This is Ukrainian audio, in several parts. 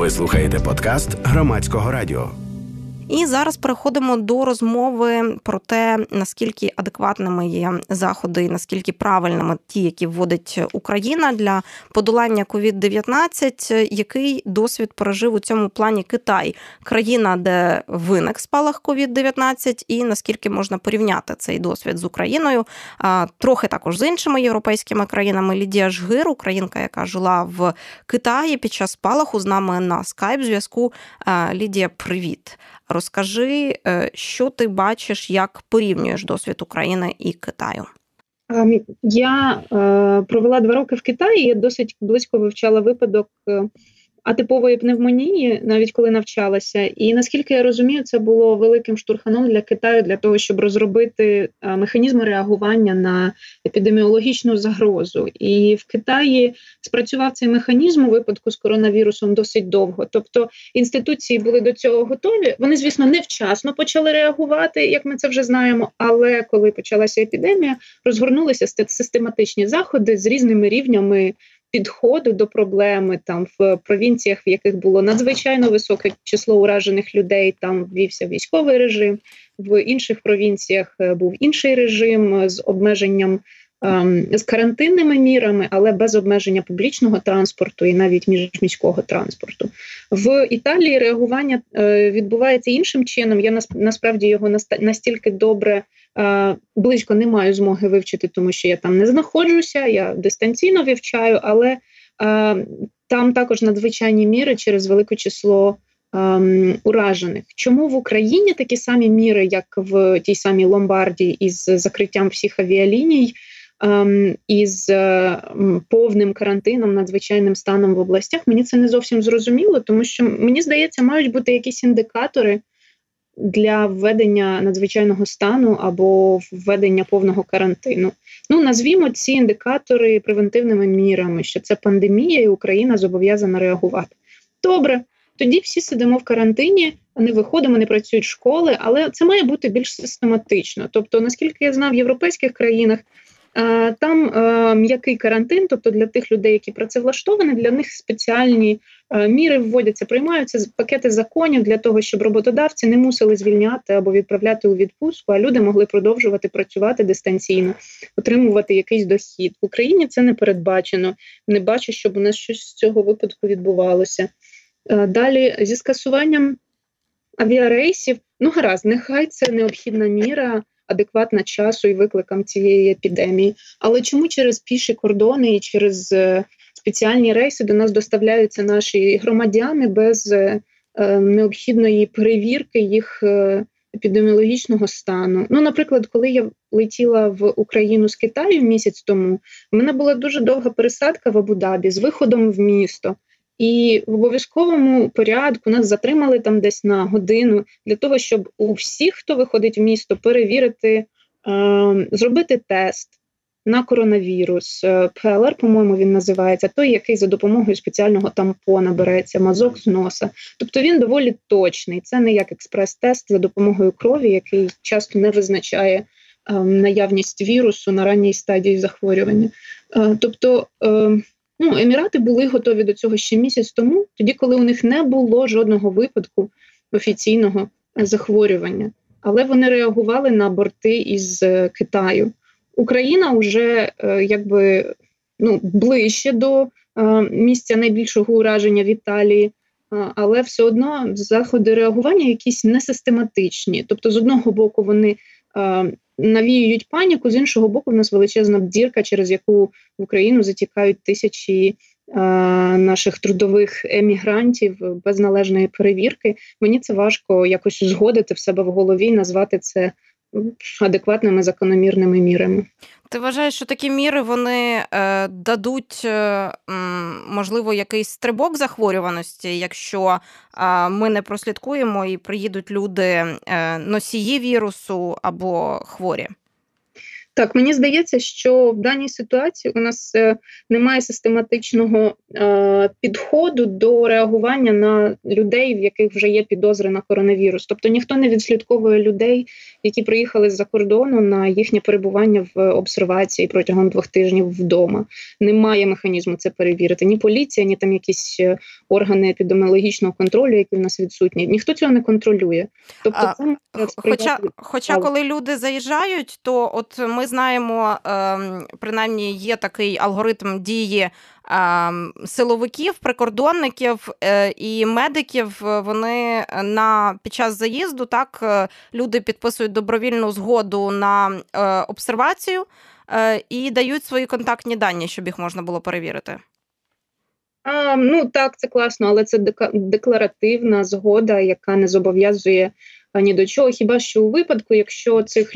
Ви слухаєте подкаст Громадського радіо. І зараз переходимо до розмови про те, наскільки адекватними є заходи, наскільки правильними ті, які вводить Україна для подолання COVID-19. Який досвід пережив у цьому плані Китай? Країна, де виник спалах COVID-19, і наскільки можна порівняти цей досвід з Україною. Трохи також з іншими європейськими країнами. Лідія Жгир, українка, яка жила в Китаї під час спалаху, з нами на скайп-зв'язку. Лідія, привіт. Розкажи, що ти бачиш, як порівнюєш досвід України і Китаю? Я провела 2 роки в Китаї, я досить близько вивчала випадок атипової пневмонії, навіть коли навчалася. І наскільки я розумію, це було великим штурханом для Китаю, для того, щоб розробити механізми реагування на епідеміологічну загрозу. І в Китаї спрацював цей механізм у випадку з коронавірусом досить довго. Тобто інституції були до цього готові. Вони, звісно, невчасно почали реагувати, як ми це вже знаємо, але коли почалася епідемія, розгорнулися систематичні заходи з різними рівнями підходу до проблеми. Там в провінціях, в яких було надзвичайно високе число уражених людей, там ввівся військовий режим, в інших провінціях був інший режим з обмеженням, з карантинними мірами, але без обмеження публічного транспорту і навіть міжміського транспорту. В Італії реагування відбувається іншим чином. Я насправді його настільки добре близько не маю змоги вивчити, тому що я там не знаходжуся, я дистанційно вивчаю, але там також надзвичайні міри через велике число уражених. Чому в Україні такі самі міри, як в тій самій Ломбардії із закриттям всіх авіаліній, із повним карантином, надзвичайним станом в областях, мені це не зовсім зрозуміло, тому що, мені здається, мають бути якісь індикатори для введення надзвичайного стану або введення повного карантину. Назвімо ці індикатори превентивними мірами, що це пандемія і Україна зобов'язана реагувати. Добре, тоді всі сидимо в карантині, не виходимо, не працюють школи, але це має бути більш систематично. Тобто, наскільки я знаю, в європейських країнах там м'який карантин, тобто для тих людей, які працевлаштовані, для них спеціальні міри вводяться, приймаються пакети законів для того, щоб роботодавці не мусили звільняти або відправляти у відпустку, а люди могли продовжувати працювати дистанційно, отримувати якийсь дохід. В Україні це не передбачено. Не бачу, щоб у нас щось з цього випадку відбувалося. Далі, зі скасуванням авіарейсів, гаразд, нехай це необхідна міра, адекватна часу і викликам цієї епідемії. Але чому через піші кордони і через спеціальні рейси до нас доставляються наші громадяни без необхідної перевірки їх епідеміологічного стану? Наприклад, коли я летіла в Україну з Китаю місяць тому, в мене була дуже довга пересадка в Абу-Дабі з виходом в місто. І в обов'язковому порядку нас затримали там десь на годину для того, щоб у всіх, хто виходить в місто, перевірити, зробити тест на коронавірус. ПЛР, по-моєму, він називається, той, який за допомогою спеціального тампона береться, мазок з носа. Тобто він доволі точний. Це не як експрес-тест за допомогою крові, який часто не визначає наявність вірусу на ранній стадії захворювання. Тобто Емірати були готові до цього ще місяць тому, тоді, коли у них не було жодного випадку офіційного захворювання. Але вони реагували на борти із Китаю. Україна вже ближче до місця найбільшого ураження в Італії, але все одно заходи реагування якісь несистематичні. Тобто, з одного боку, вони навіюють паніку, з іншого боку, в нас величезна дірка, через яку в Україну затікають тисячі наших трудових емігрантів без належної перевірки. Мені це важко якось узгодити в себе в голові і назвати це адекватними закономірними мірами. Ти вважаєш, що такі міри, вони дадуть, можливо, якийсь стрибок захворюваності, якщо ми не прослідкуємо і приїдуть люди носії вірусу або хворі? Так, мені здається, що в даній ситуації у нас немає систематичного підходу до реагування на людей, в яких вже є підозри на коронавірус. Тобто ніхто не відслідковує людей, які приїхали з-за кордону, на їхнє перебування в обсервації протягом 2 тижнів вдома. Немає механізму це перевірити. Ні поліція, ні там якісь органи епідеміологічного контролю, які в нас відсутні. Ніхто цього не контролює. Тобто, хоча коли люди заїжджають, то от ми знаємо, принаймні є такий алгоритм дії силовиків, прикордонників і медиків. Вони під час заїзду, так, люди підписують добровільну згоду на обсервацію і дають свої контактні дані, щоб їх можна було перевірити. Так, це класно, але це декларативна згода, яка не зобов'язує ні до чого. Хіба що у випадку, якщо цих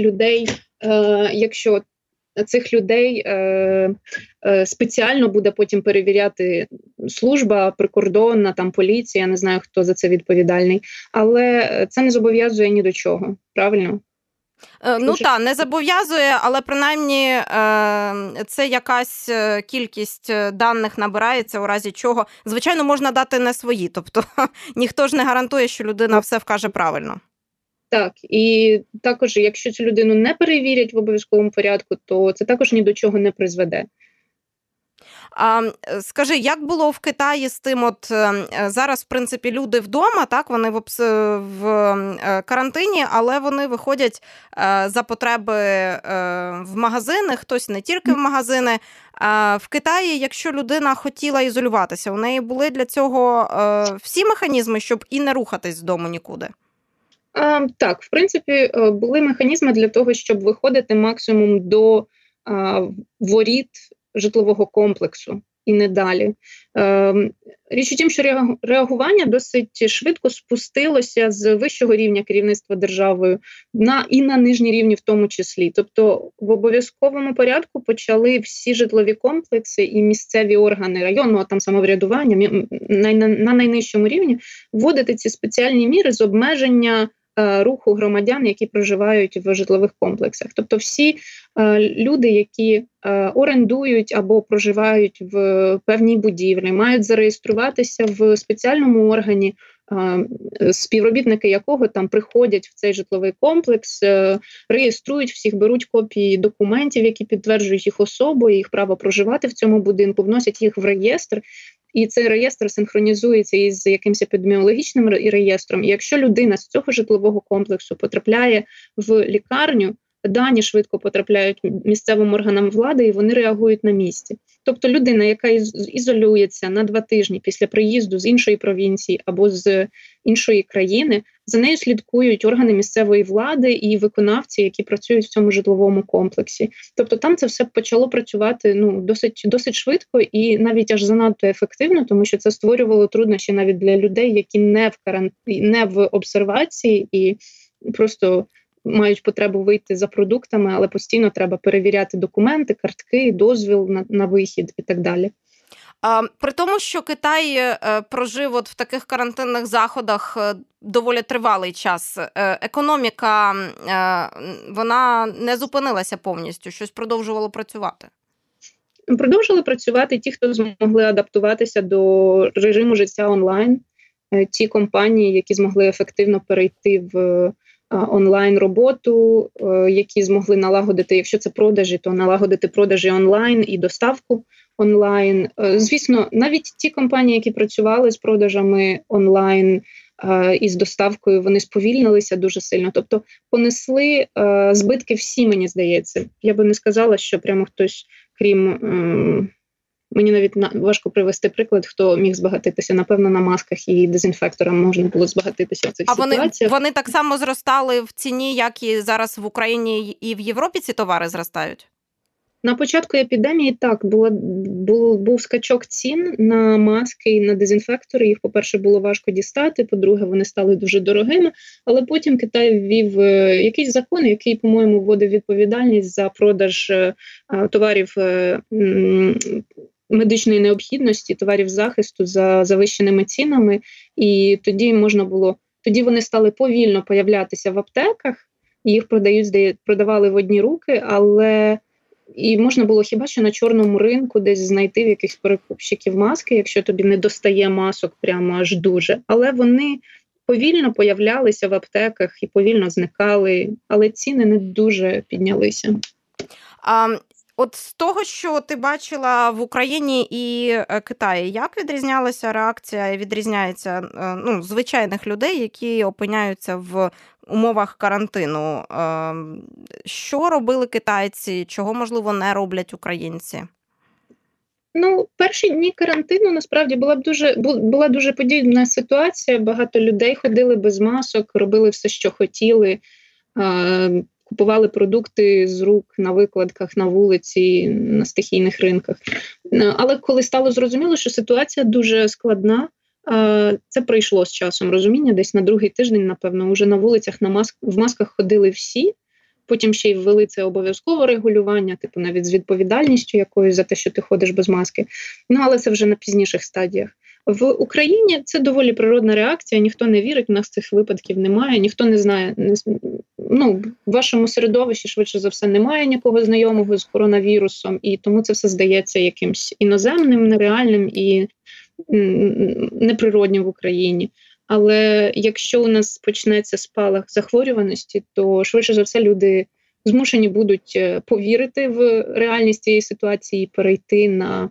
людей спеціально буде потім перевіряти служба прикордонна, там поліція, я не знаю, хто за це відповідальний, але це не зобов'язує ні до чого, правильно? Не зобов'язує, але принаймні це якась кількість даних набирається, у разі чого. Звичайно, можна дати не свої, тобто ніхто ж не гарантує, що людина все вкаже правильно. Так, і також, якщо цю людину не перевірять в обов'язковому порядку, то це також ні до чого не призведе. Скажи, як було в Китаї з тим, от зараз, в принципі, люди вдома, так, вони в карантині, але вони виходять за потреби в магазини, хтось не тільки в магазини. В Китаї, якщо людина хотіла ізолюватися, у неї були для цього всі механізми, щоб і не рухатись з дому нікуди? Так, в принципі, були механізми для того, щоб виходити максимум до воріт житлового комплексу і не далі. Річ у тім, що реагування досить швидко спустилося з вищого рівня керівництва державою і на нижні рівні в тому числі. Тобто в обов'язковому порядку почали всі житлові комплекси і місцеві органи районного там самоврядування на найнижчому рівні вводити ці спеціальні міри з обмеження руху громадян, які проживають в житлових комплексах. Тобто всі люди, які орендують або проживають в певній будівлі, мають зареєструватися в спеціальному органі, співробітники якого там приходять в цей житловий комплекс, реєструють всіх, беруть копії документів, які підтверджують їх особу, їх право проживати в цьому будинку, вносять їх в реєстр. І цей реєстр синхронізується із якимось епідеміологічним реєстром. І якщо людина з цього житлового комплексу потрапляє в лікарню, дані швидко потрапляють місцевим органам влади, і вони реагують на місці. Тобто людина, яка ізолюється на 2 тижні після приїзду з іншої провінції або з іншої країни, за нею слідкують органи місцевої влади і виконавці, які працюють в цьому житловому комплексі. Тобто там це все почало працювати досить швидко і навіть аж занадто ефективно, тому що це створювало труднощі навіть для людей, які не в обсервації і просто мають потребу вийти за продуктами, але постійно треба перевіряти документи, картки, дозвіл на вихід і так далі. При тому, що Китай прожив от в таких карантинних заходах доволі тривалий час, економіка, вона не зупинилася повністю, щось продовжувало працювати? Продовжили працювати ті, хто змогли адаптуватися до режиму життя онлайн, ті компанії, які змогли ефективно перейти в онлайн-роботу, які змогли налагодити, якщо це продажі, то налагодити продажі онлайн і доставку онлайн. Звісно, навіть ті компанії, які працювали з продажами онлайн і з доставкою, вони сповільнилися дуже сильно. Тобто понесли збитки всі, мені здається. Я би не сказала, що прямо хтось, крім... Мені навіть важко привести приклад, хто міг збагатитися. Напевно, на масках і дезінфекторам можна було збагатитися в цих ситуаціях. Вони так само зростали в ціні, як і зараз в Україні і в Європі ці товари зростають? На початку епідемії, так, був скачок цін на маски і на дезінфектори. Їх, по-перше, було важко дістати, по-друге, вони стали дуже дорогими. Але потім Китай ввів якийсь закон, який, по-моєму, вводив відповідальність за продаж товарів медичної необхідності, товарів захисту за завищеними цінами. І тоді вони стали повільно появлятися в аптеках, їх продавали в одні руки, але і можна було хіба що на чорному ринку десь знайти в якихось перекупщиків маски, якщо тобі не достає масок прямо аж дуже. Але вони повільно появлялися в аптеках і повільно зникали, але ціни не дуже піднялися. От з того, що ти бачила в Україні і Китаї, як відрізнялася реакція і відрізняється звичайних людей, які опиняються в умовах карантину? Що робили китайці, чого, можливо, не роблять українці? Перші дні карантину, насправді, була дуже подібна ситуація. Багато людей ходили без масок, робили все, що хотіли, купували продукти з рук на викладках, на вулиці, на стихійних ринках. Але коли стало зрозуміло, що ситуація дуже складна, це прийшло з часом розуміння. Десь на другий тиждень, напевно, уже на вулицях в масках ходили всі. Потім ще й ввели це обов'язкове регулювання, навіть з відповідальністю якоюсь за те, що ти ходиш без маски. Але це вже на пізніших стадіях. В Україні це доволі природна реакція, ніхто не вірить, у нас цих випадків немає, ніхто не знає. В вашому середовищі, швидше за все, немає нікого знайомого з коронавірусом, і тому це все здається якимсь іноземним, нереальним і неприроднім в Україні. Але якщо у нас почнеться спалах захворюваності, то швидше за все люди змушені будуть повірити в реальність цієї ситуації, перейти на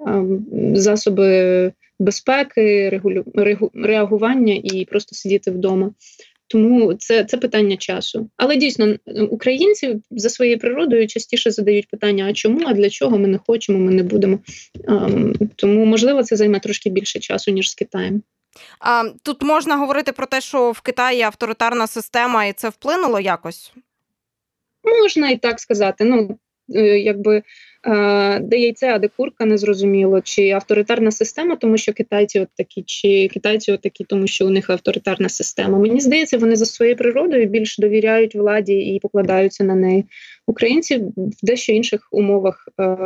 засоби безпеки, реагування і просто сидіти вдома. Тому це питання часу. Але дійсно, українці за своєю природою частіше задають питання, а чому, а для чого ми не хочемо, ми не будемо. Тому, можливо, це займе трошки більше часу, ніж з Китаєм. Тут можна говорити про те, що в Китаї авторитарна система, і це вплинуло якось? Можна і так сказати. Де яйце, а де курка, незрозуміло. Чи авторитарна система, тому що китайці от такі, чи китайці от такі, тому що у них авторитарна система. Мені здається, вони за своєю природою більш довіряють владі і покладаються на неї. Українці в дещо інших умовах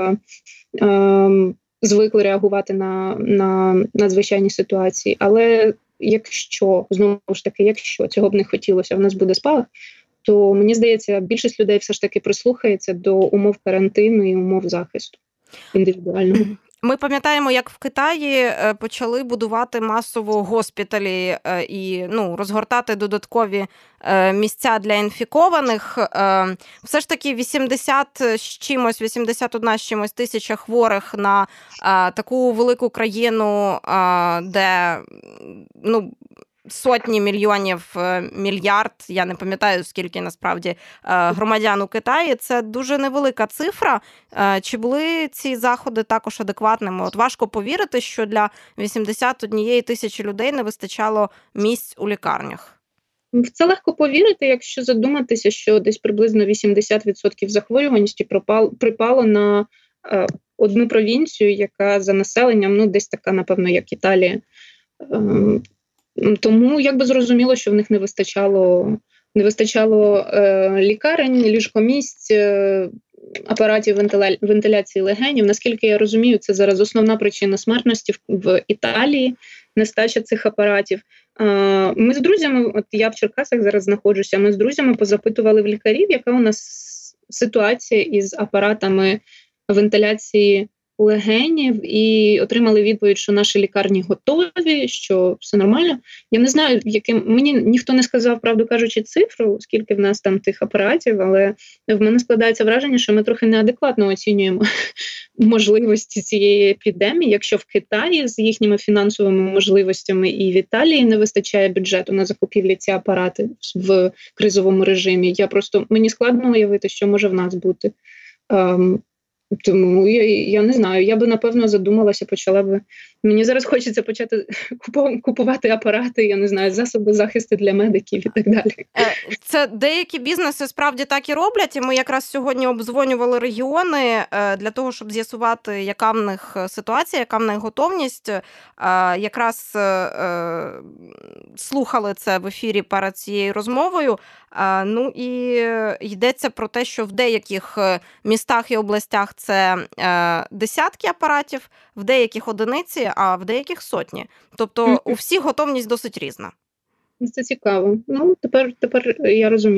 звикли реагувати на надзвичайні ситуації. Але якщо цього б не хотілося, в нас буде спалах, то, мені здається, більшість людей все ж таки прислухається до умов карантину і умов захисту індивідуального. Ми пам'ятаємо, як в Китаї почали будувати масово госпіталі і розгортати додаткові місця для інфікованих. Все ж таки 81 з чимось тисяча хворих на таку велику країну, де сотні мільйонів, мільярд, я не пам'ятаю, скільки насправді громадян у Китаї, це дуже невелика цифра. Чи були ці заходи також адекватними? От важко повірити, що для 81 тисячі людей не вистачало місць у лікарнях. В це легко повірити, якщо задуматися, що десь приблизно 80% захворюваності припало на одну провінцію, яка за населенням, десь така, напевно, як Італія. Тому зрозуміло, що в них не вистачало лікарень, ліжкомісць, апаратів вентиляції легенів. Наскільки я розумію, це зараз основна причина смертності в Італії, нестача цих апаратів. Ми з друзями, от я в Черкасах зараз знаходжуся, ми з друзями позапитували в лікарів, яка у нас ситуація із апаратами вентиляції легенів, і отримали відповідь, що наші лікарні готові, що все нормально. Я не знаю, мені ніхто не сказав, правду кажучи, цифру, скільки в нас там тих апаратів, але в мене складається враження, що ми трохи неадекватно оцінюємо можливості цієї епідемії. Якщо в Китаї з їхніми фінансовими можливостями і в Італії не вистачає бюджету на закупівлі ці апарати в кризовому режимі, мені складно уявити, що може в нас бути. Тому я не знаю, я би, напевно, задумалася, мені зараз хочеться почати купувати апарати, я не знаю, засоби захисту для медиків і так далі. Це деякі бізнеси справді так і роблять, і ми якраз сьогодні обдзвонювали регіони для того, щоб з'ясувати, яка в них ситуація, яка в них готовність. Якраз слухали це в ефірі перед цією розмовою. І йдеться про те, що в деяких містах і областях це десятки апаратів, в деяких одиниці, а в деяких сотні. Тобто у всіх готовність досить різна. Це цікаво. Тепер я розумію.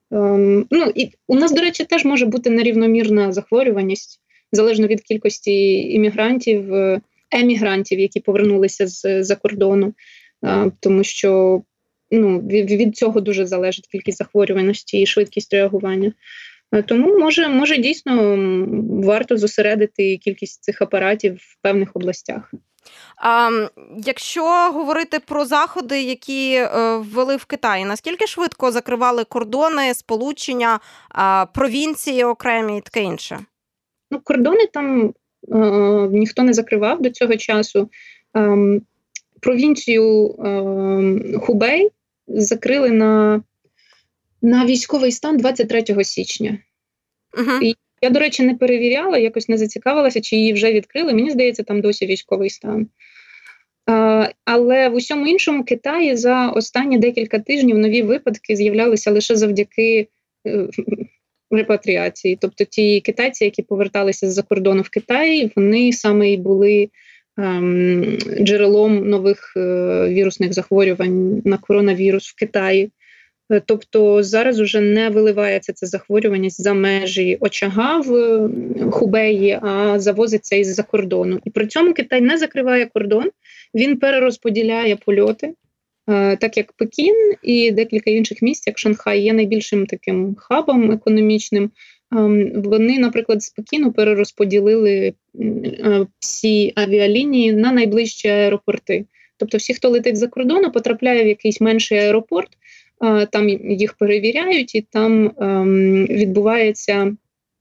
Ну, і у нас, до речі, теж може бути нерівномірна захворюваність, залежно від кількості емігрантів, які повернулися з-за кордону, тому що від цього дуже залежить кількість захворюваності і швидкість реагування. Тому, може дійсно варто зосередити кількість цих апаратів в певних областях. Якщо говорити про заходи, які ввели в Китаї, наскільки швидко закривали кордони, сполучення, провінції окремі і таке інше? Кордони там ніхто не закривав до цього часу. Провінцію Хубей закрили на військовий стан 23 січня. Угу. І я, до речі, не перевіряла, якось не зацікавилася, чи її вже відкрили. Мені здається, там досі військовий стан. Але в усьому іншому Китаї за останні декілька тижнів нові випадки з'являлися лише завдяки репатріації. Тобто ті китайці, які поверталися з-за кордону в Китай, вони саме і були джерелом нових вірусних захворювань на коронавірус в Китаї. Тобто зараз уже не виливається ця захворюваність за межі очага в Хубеї, а завозиться із-за кордону. І при цьому Китай не закриває кордон, він перерозподіляє польоти, так як Пекін і декілька інших місць, як Шанхай, є найбільшим таким хабом економічним. Вони, наприклад, з Пекіну перерозподілили всі авіалінії на найближчі аеропорти. Тобто всі, хто летить за кордону, потрапляє в якийсь менший аеропорт, там їх перевіряють, і там відбуваються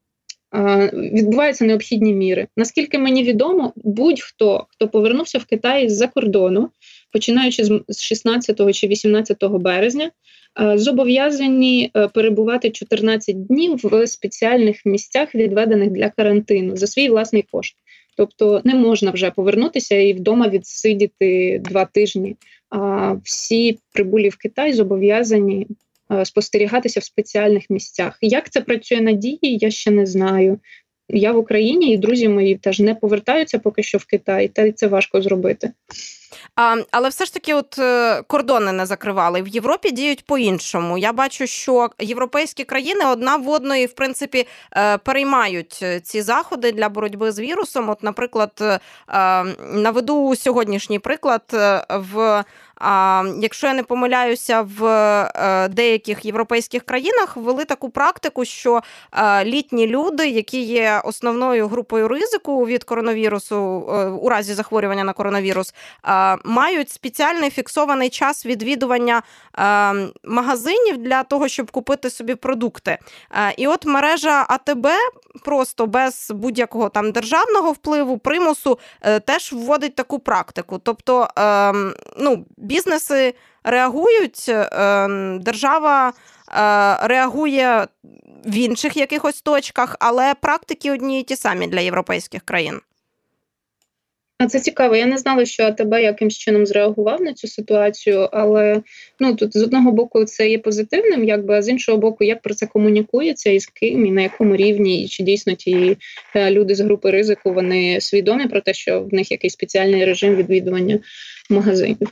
необхідні міри. Наскільки мені відомо, будь-хто, хто повернувся в Китай з-за кордону, починаючи з 16 чи 18 березня, зобов'язані перебувати 14 днів в спеціальних місцях, відведених для карантину, за свій власний кошт. Тобто не можна вже повернутися і вдома відсидіти 2 тижні. Всі прибулі в Китай зобов'язані спостерігатися в спеціальних місцях. Як це працює на дії, я ще не знаю. Я в Україні, і друзі мої теж не повертаються поки що в Китай, та й це важко зробити. Але все ж таки кордони не закривали. В Європі діють по-іншому. Я бачу, що європейські країни одна в одної, в принципі, переймають ці заходи для боротьби з вірусом. От, наприклад, наведу сьогоднішній приклад. Якщо я не помиляюся, в деяких європейських країнах ввели таку практику, що літні люди, які є основною групою ризику від коронавірусу, у разі захворювання на коронавірус, мають спеціальний фіксований час відвідування магазинів для того, щоб купити собі продукти. І от мережа АТБ просто без будь-якого там державного впливу, примусу, теж вводить таку практику. Тобто, бізнеси реагують, держава реагує в інших якихось точках, але практики одні і ті самі для європейських країн. А це цікаво. Я не знала, що АТБ якимсь чином зреагував на цю ситуацію, але тут з одного боку це є позитивним, а з іншого боку, як про це комунікується і з ким, і на якому рівні, і чи дійсно ті люди з групи ризику, вони свідомі про те, що в них якийсь спеціальний режим відвідування магазинів.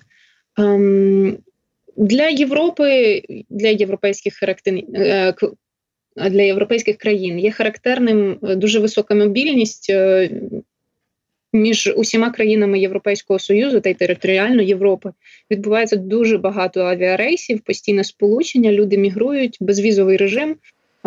Для Європи, для європейських країн є характерним дуже висока мобільність між усіма країнами Європейського Союзу та й територіально Європи. Відбувається дуже багато авіарейсів, постійне сполучення, люди мігрують, безвізовий режим.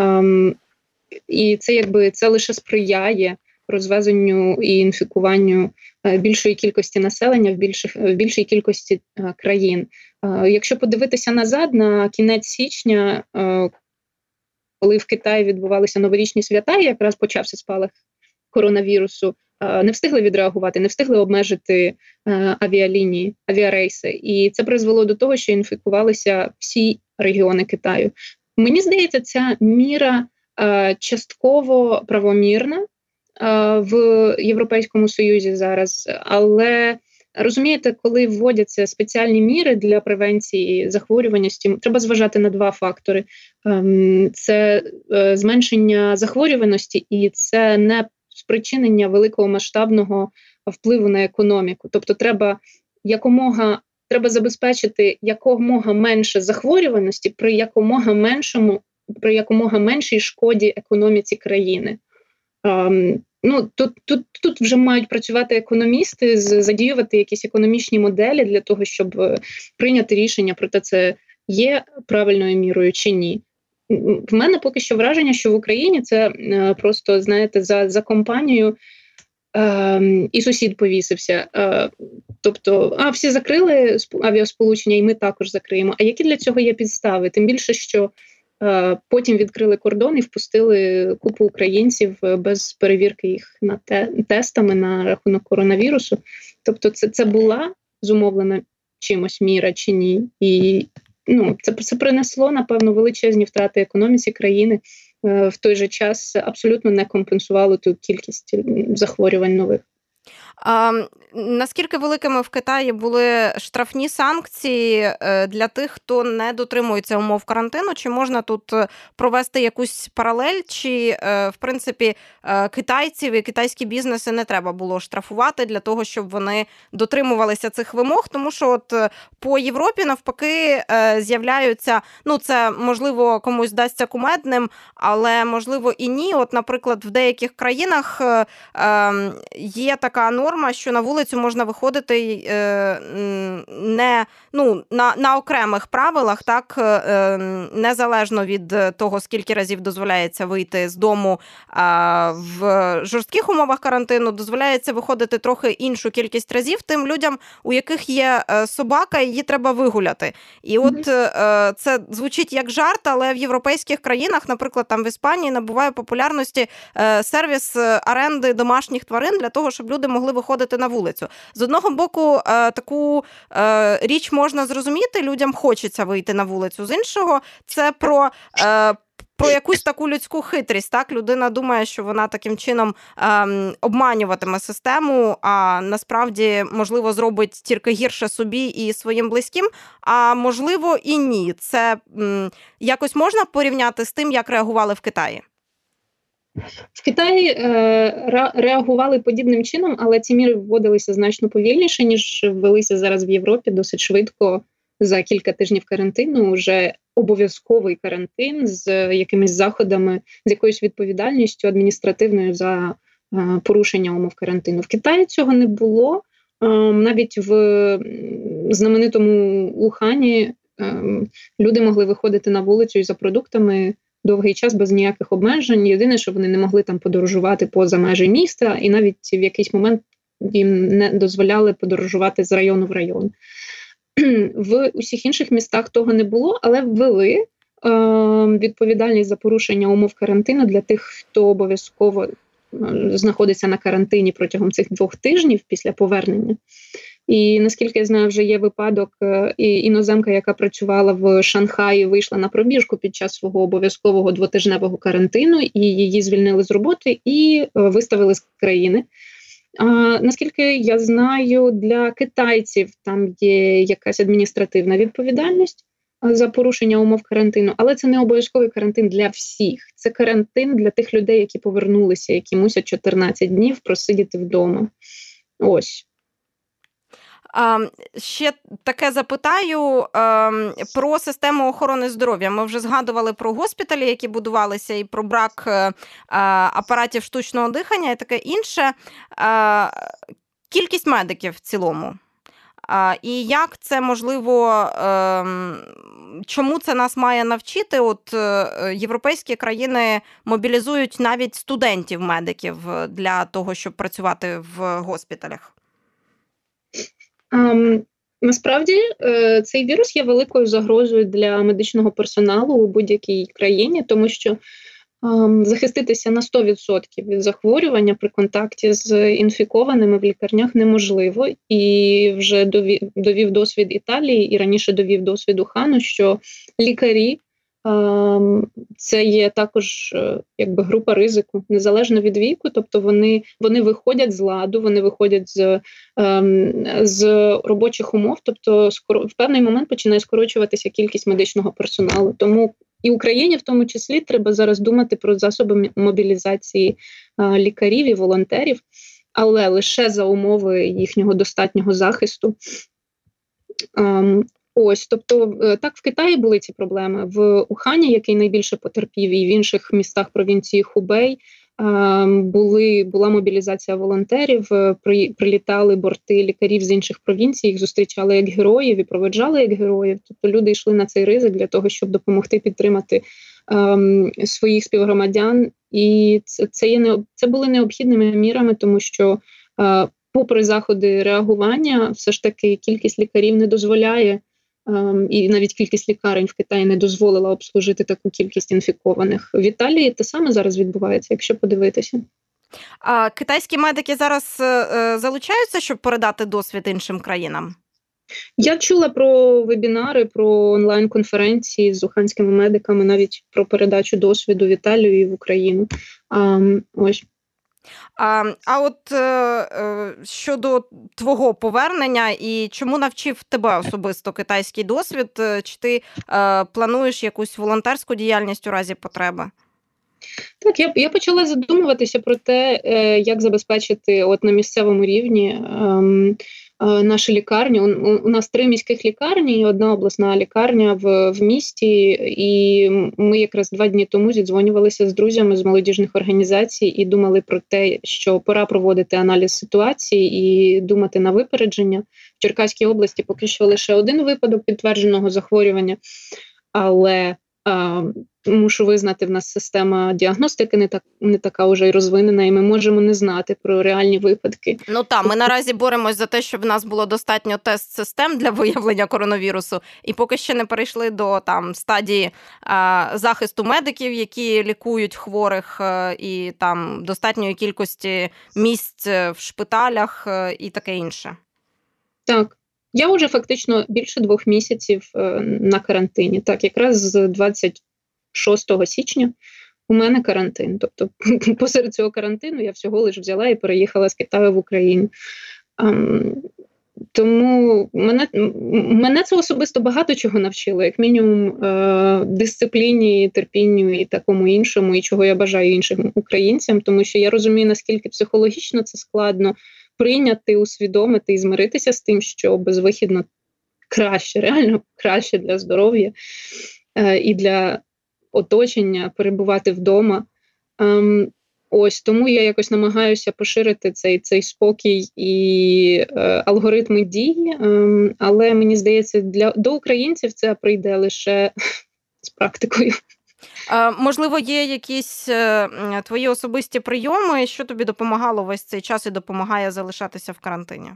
І це лише сприяє розвезенню і інфікуванню більшої кількості населення в більшій кількості країн. Якщо подивитися назад, на кінець січня, коли в Китаї відбувалися новорічні свята, і якраз почався спалах коронавірусу, не встигли відреагувати, не встигли обмежити авіалінії, авіарейси. І це призвело до того, що інфікувалися всі регіони Китаю. Мені здається, ця міра частково правомірна в Європейському Союзі зараз, але розумієте, коли вводяться спеціальні міри для превенції захворюваності, треба зважати на 2 фактори. Це зменшення захворюваності і це не спричинення великого масштабного впливу на економіку. Тобто треба забезпечити якомога менше захворюваності при якомога меншому при якомога меншій шкоді економіці країни. Тут вже мають працювати економісти, задіювати якісь економічні моделі для того, щоб прийняти рішення про те, це є правильною мірою чи ні. В мене поки що враження, що в Україні це просто, знаєте, за компанію і сусід повісився. Тобто, всі закрили авіасполучення, і ми також закриємо. А які для цього є підстави? Тим більше, що потім відкрили кордон і впустили купу українців без перевірки їх тестами на рахунок коронавірусу. Тобто це була зумовлена чимось міра чи ні? І це принесло, напевно, величезні втрати економіці країни. В той же час абсолютно не компенсувало ту кількість захворювань нових. Наскільки великими в Китаї були штрафні санкції для тих, хто не дотримується умов карантину? Чи можна тут провести якусь паралель? Чи, в принципі, китайців і китайські бізнеси не треба було штрафувати для того, щоб вони дотримувалися цих вимог? Тому що от по Європі, навпаки, з'являються, це, можливо, комусь здасться кумедним, але, можливо, і ні. От, наприклад, в деяких країнах є така норма, що на вулицю можна виходити на окремих правилах, так, незалежно від того, скільки разів дозволяється вийти з дому в жорстких умовах карантину, дозволяється виходити трохи іншу кількість разів тим людям, у яких є собака, її треба вигуляти. І от це звучить як жарт, але в європейських країнах, наприклад, там в Іспанії набуває популярності сервіс оренди домашніх тварин для того, щоб люди могли виходити на вулицю. З одного боку, таку річ можна зрозуміти, людям хочеться вийти на вулицю. З іншого, це про якусь таку людську хитрість. Так? Людина думає, що вона таким чином обманюватиме систему, а насправді, можливо, зробить тільки гірше собі і своїм близьким, а можливо і ні. Це якось можна порівняти з тим, як реагували в Китаї? В Китаї реагували подібним чином, але ці міри вводилися значно повільніше, ніж ввелися зараз в Європі, досить швидко, за кілька тижнів карантину, вже обов'язковий карантин з якимись заходами, з якоюсь відповідальністю адміністративною за порушення умов карантину. В Китаї цього не було. Навіть в знаменитому Ухані люди могли виходити на вулицю і за продуктами довгий час без ніяких обмежень. Єдине, що вони не могли там подорожувати поза межі міста, і навіть в якийсь момент їм не дозволяли подорожувати з району в район. В усіх інших містах того не було, але ввели відповідальність за порушення умов карантину для тих, хто обов'язково знаходиться на карантині протягом цих 2 тижнів після повернення. І, наскільки я знаю, вже є випадок, іноземка, яка працювала в Шанхаї, вийшла на пробіжку під час свого обов'язкового 2-тижневого карантину, і її звільнили з роботи і виставили з країни. Наскільки я знаю, для китайців там є якась адміністративна відповідальність за порушення умов карантину, але це не обов'язковий карантин для всіх. Це карантин для тих людей, які повернулися, які мусять 14 днів просидіти вдома. Ось. Ще таке запитаю про систему охорони здоров'я. Ми вже згадували про госпіталі, які будувалися, і про брак апаратів штучного дихання і таке інше. Кількість медиків в цілому. І як це можливо, чому це нас має навчити? От європейські країни мобілізують навіть студентів-медиків для того, щоб працювати в госпіталях. Насправді, цей вірус є великою загрозою для медичного персоналу у будь-якій країні, тому що захиститися на 100% від захворювання при контакті з інфікованими в лікарнях неможливо. І вже довів досвід Італії, і раніше довів досвід Ухану, що лікарі це є також якби група ризику, незалежно від віку, тобто вони виходять з ладу, вони виходять з робочих умов, тобто в певний момент починає скорочуватися кількість медичного персоналу. Тому і Україні в тому числі треба зараз думати про засоби мобілізації лікарів і волонтерів, але лише за умови їхнього достатнього захисту. Ось, тобто, так, в Китаї були ці проблеми. В Ухані, який найбільше потерпів, і в інших містах провінції Хубей, була мобілізація волонтерів, прилітали борти лікарів з інших провінцій, їх зустрічали як героїв і проведжали як героїв. Тобто люди йшли на цей ризик для того, щоб допомогти підтримати своїх співгромадян. І це були необхідними мірами, тому що попри заходи реагування, все ж таки кількість лікарів не дозволяє, і навіть кількість лікарень в Китаї не дозволила обслужити таку кількість інфікованих. В Італії те саме зараз відбувається, якщо подивитися. А китайські медики зараз залучаються, щоб передати досвід іншим країнам? Я чула про вебінари, про онлайн-конференції з уханськими медиками, навіть про передачу досвіду в Італію і в Україну. Ось. А от щодо твого повернення, і чому навчив тебе особисто китайський досвід? Чи ти плануєш якусь волонтерську діяльність у разі потреби? Так, я почала задумуватися про те, як забезпечити на місцевому рівні наші лікарні. У нас 3 міських лікарні і 1 обласна лікарня в місті. І ми якраз 2 дні тому зідзвонювалися з друзями з молодіжних організацій і думали про те, що пора проводити аналіз ситуації і думати на випередження. В Черкаській області поки що лише 1 випадок підтвердженого захворювання, але мушу визнати, в нас система діагностики не така вже й розвинена, і ми можемо не знати про реальні випадки. Ну так, ми наразі боремось за те, щоб в нас було достатньо тест-систем для виявлення коронавірусу, і поки ще не перейшли до стадії захисту медиків, які лікують хворих, і достатньої кількості місць в шпиталях і таке інше. Так. Я вже фактично більше 2 місяців на карантині. Так, якраз з 26 січня у мене карантин. Тобто посеред цього карантину я всього лиш взяла і переїхала з Китаю в Україну. Тому мене це особисто багато чого навчило, як мінімум дисципліні, терпінню і такому іншому, і чого я бажаю іншим українцям, тому що я розумію, наскільки психологічно це складно прийняти, усвідомити і змиритися з тим, що безвихідно краще, реально краще для здоров'я і для оточення перебувати вдома. Ось, тому я якось намагаюся поширити цей спокій і алгоритми дій, але мені здається, до українців це прийде лише з практикою. Можливо, є якісь твої особисті прийоми, що тобі допомагало весь цей час і допомагає залишатися в карантині?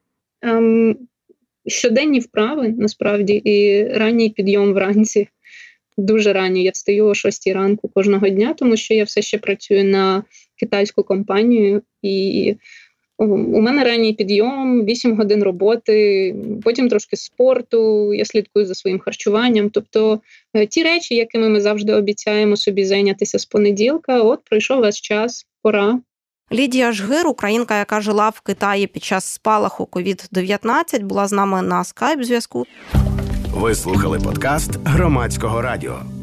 Щоденні вправи, насправді, і ранній підйом вранці. Дуже ранньо. Я встаю о 6 ранку кожного дня, тому що я все ще працюю на китайську компанію, і у мене ранній підйом, 8 годин роботи, потім трошки спорту, я слідкую за своїм харчуванням. Тобто ті речі, якими ми завжди обіцяємо собі зайнятися з понеділка, пройшов весь час, пора. Лідія Жгир, українка, яка жила в Китаї під час спалаху COVID-19, була з нами на скайп-зв'язку. Ви слухали подкаст Громадського радіо.